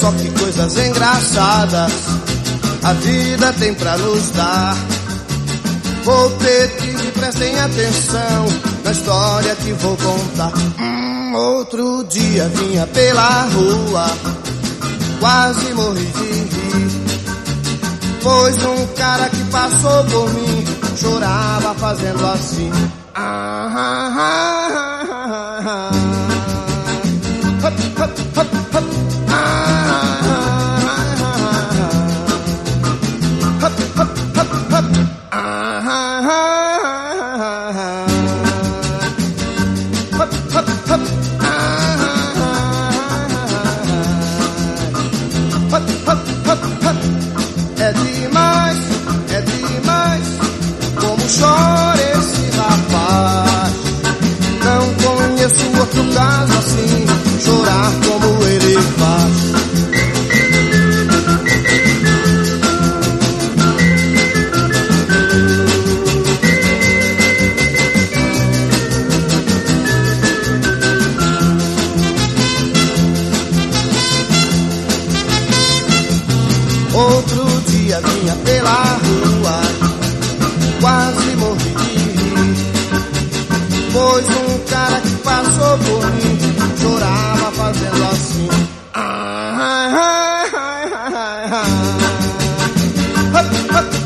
só que coisas engraçadas a vida tem pra nos dar. Vou pedir que prestem atenção na história que vou contar. Outro dia vinha pela rua, quase morri de rir, pois um cara que passou por mim chorava fazendo assim. É demais como chora esse rapaz. Não conheço outro caso assim, chorar como ele faz. Outro dia vinha pela rua, quase morri de rir, pois um cara que passou por mim chorava fazendo assim.